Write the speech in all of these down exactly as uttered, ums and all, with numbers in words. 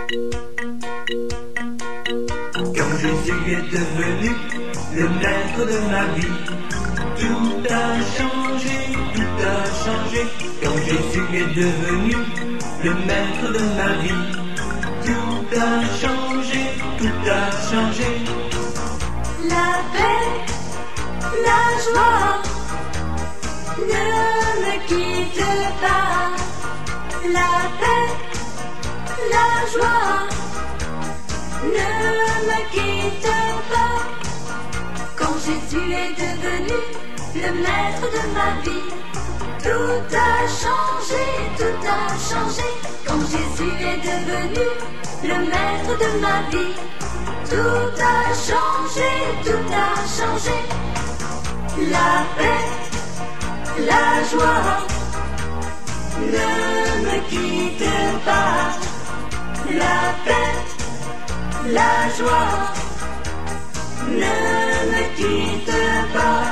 Quand Jésus est devenu le maître de ma vie, tout a changé, tout a changé. Quand Jésus est devenu le maître de ma vie, tout a changé, tout a changé. La paix, la joie, ne me quitte pas. La paix, la joie, ne me quitte pas. Quand Jésus est devenu le maître de ma vie, tout a changé, tout a changé. Quand Jésus est devenu le maître de ma vie, tout a changé, tout a changé. La paix, la joie, ne me quitte pas. La paix, la joie, ne me quitte pas.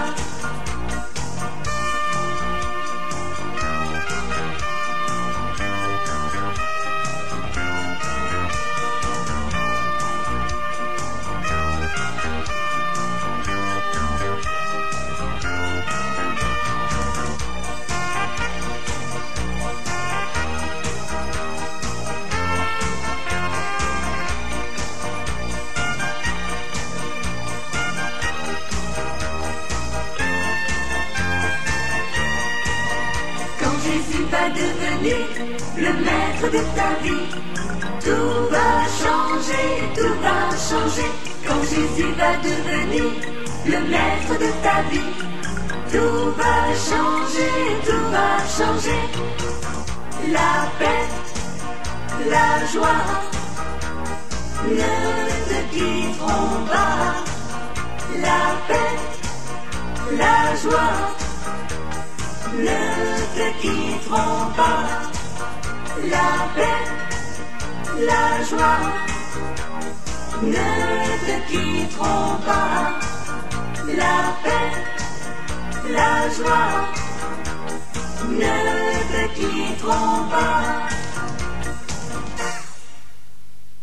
Jésus va devenir le maître de ta vie. Tout va changer, tout va changer. Quand Jésus va devenir le maître de ta vie, tout va changer, tout va changer. La paix, la joie, ne te quitteront pas. La paix, la joie, ne te quitteront pas. La paix, la joie, ne te quitteront pas. La paix, la joie, ne te quitteront pas.